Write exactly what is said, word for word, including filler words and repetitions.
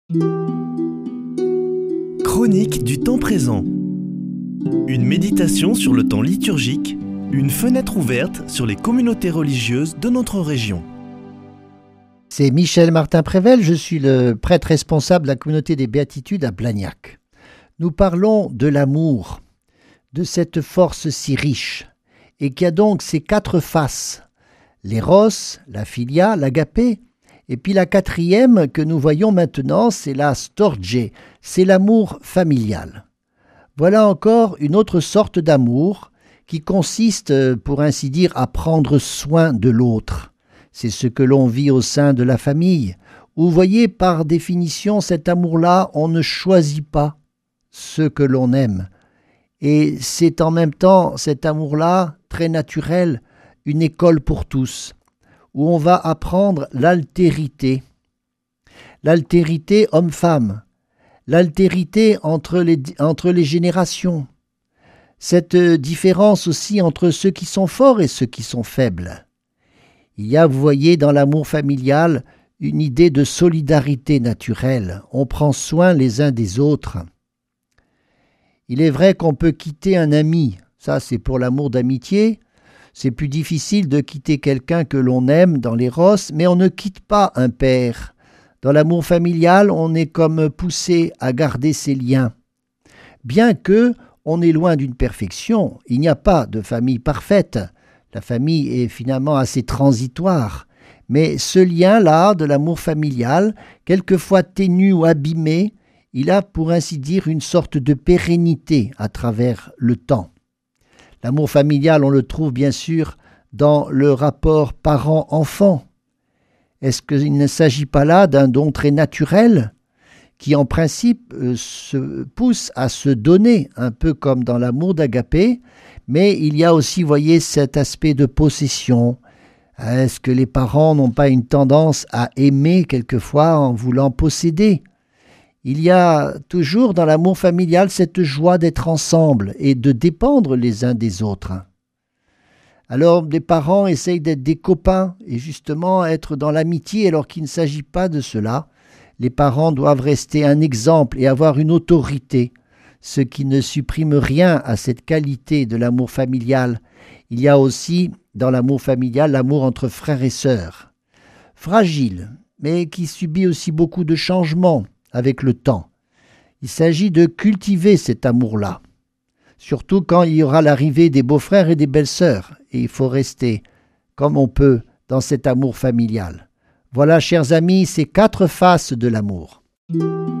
Chronique du temps présent. Une méditation sur le temps liturgique, une fenêtre ouverte sur les communautés religieuses de notre région. C'est Michel Martin-Prével, je suis le prêtre responsable de la communauté des Béatitudes à Blagnac. Nous parlons de l'amour, de cette force si riche, et qui a donc ces quatre faces, l'éros, la philia, l'agapé, et puis la quatrième que nous voyons maintenant, c'est la storge, c'est l'amour familial. Voilà encore une autre sorte d'amour qui consiste, pour ainsi dire, à prendre soin de l'autre. C'est ce que l'on vit au sein de la famille, où, vous voyez, par définition, cet amour-là, on ne choisit pas ceux que l'on aime. Et c'est en même temps, cet amour-là, très naturel, une école pour tous, où on va apprendre l'altérité. L'altérité homme-femme, l'altérité entre les, entre les générations, cette différence aussi entre ceux qui sont forts et ceux qui sont faibles. Il y a, vous voyez, dans l'amour familial, une idée de solidarité naturelle. On prend soin les uns des autres. Il est vrai qu'on peut quitter un ami, ça c'est pour l'amour d'amitié. C'est plus difficile de quitter quelqu'un que l'on aime dans l'éros, mais on ne quitte pas un père. Dans l'amour familial, on est comme poussé à garder ses liens. Bien que on est loin d'une perfection, il n'y a pas de famille parfaite. La famille est finalement assez transitoire. Mais ce lien-là de l'amour familial, quelquefois ténu ou abîmé, il a pour ainsi dire une sorte de pérennité à travers le temps. L'amour familial, on le trouve bien sûr dans le rapport parent-enfant. Est-ce qu'il ne s'agit pas là d'un don très naturel qui en principe se pousse à se donner, un peu comme dans l'amour d'agapé, mais il y a aussi, voyez, cet aspect de possession. Est-ce que les parents n'ont pas une tendance à aimer quelquefois en voulant posséder ? Il y a toujours dans l'amour familial cette joie d'être ensemble et de dépendre les uns des autres. Alors des parents essayent d'être des copains et justement être dans l'amitié alors qu'il ne s'agit pas de cela. Les parents doivent rester un exemple et avoir une autorité, ce qui ne supprime rien à cette qualité de l'amour familial. Il y a aussi dans l'amour familial l'amour entre frères et sœurs. Fragile, mais qui subit aussi beaucoup de changements avec le temps. Il s'agit de cultiver cet amour-là, surtout quand il y aura l'arrivée des beaux-frères et des belles-sœurs, et il faut rester comme on peut dans cet amour familial. Voilà, chers amis, ces quatre faces de l'amour.